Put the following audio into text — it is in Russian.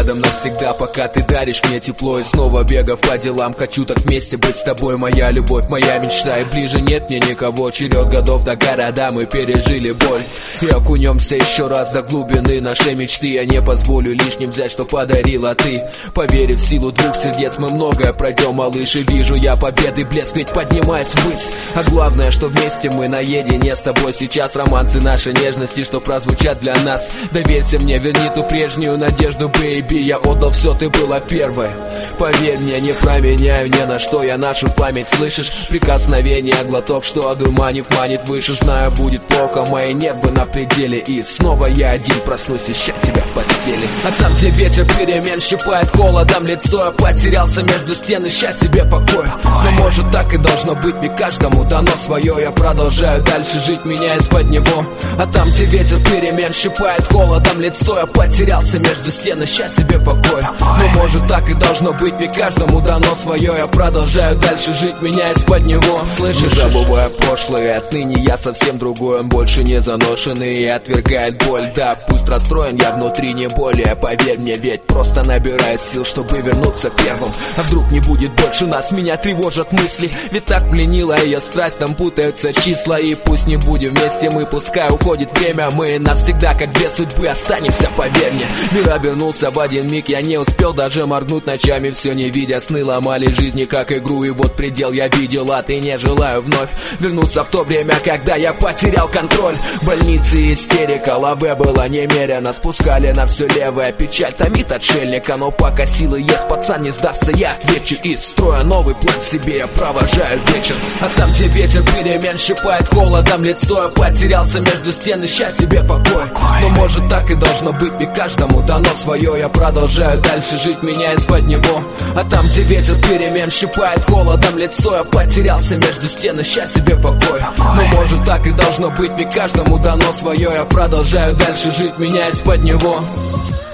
рядом навсегда, пока ты даришь мне тепло. И снова бегав по делам, хочу так вместе быть с тобой. Моя любовь, моя мечта, и ближе нет мне никого. Черед годов до города, мы пережили боль. И окунемся еще раз до глубины нашей мечты. Я не позволю лишним взять, что подарила ты. Поверив в силу двух сердец, мы многое пройдем, малыш. И вижу я победы блеск, ведь поднимаясь ввысь. А главное, что вместе мы наедине с тобой. Сейчас романсы нашей нежности, что прозвучат для нас. Доверься мне, верни ту прежнюю надежду, бэйби. Я отдал все, ты была первой. Поверь мне, не променяю ни на что я нашу память. Слышишь? Прикосновение, глоток, что одурманив, манит выше. Знаю, будет плохо, мои нервы на пределе. И снова я один проснусь, ища тебя в постели. А там, где ветер перемен щипает холодом лицо, я потерялся между стен, ища себе покоя. Но может так и должно быть, ведь каждому дано свое. Я продолжаю дальше жить, меняясь под него. А там, где ветер перемен щипает холодом лицо, я потерялся между стен, ища себе покоя. Но может так и должно быть, ведь каждому дано свое. Я продолжаю дальше жить, меняясь под него. Слышишь? Не забывая прошлое, отныне я совсем другой. Он больше не заношенный и отвергает боль. Да, пусть расстроен я внутри не более. Поверь мне, ведь просто набирает сил, чтобы вернуться первым. А вдруг не будет больше нас, меня тревожат мысли. Ведь так пленила ее страсть, там путаются числа. И пусть не будем вместе мы, пускай уходит время. Мы навсегда, как две судьбы, останемся, поверь мне. Мир обернулся в один миг, я не успел даже моргнуть ночами, все не видя. Сны ломали жизни как игру, и вот предел я видел, а ты не желаю вновь вернуться в то время, когда я потерял контроль. Больницы, истерика, лаве было немерено. Спускали на все левое, печаль томит отшельника. Но пока силы есть, пацан, не сдастся, я отвечу. И строя новый план себе, я провожаю вечер. А там, где ветер перемен щипает холодом лицо, я потерялся между стен, ища себе покой. Но может так и должно быть, ведь каждому дано свое. Я продолжаю дальше жить, меняясь под него. А там, где ветер перемен щипает холодом лицо, я потерялся между стен, ища себе покой. Но может так и должно быть, ведь каждому дано свое. Я продолжаю дальше жить, меняясь под него.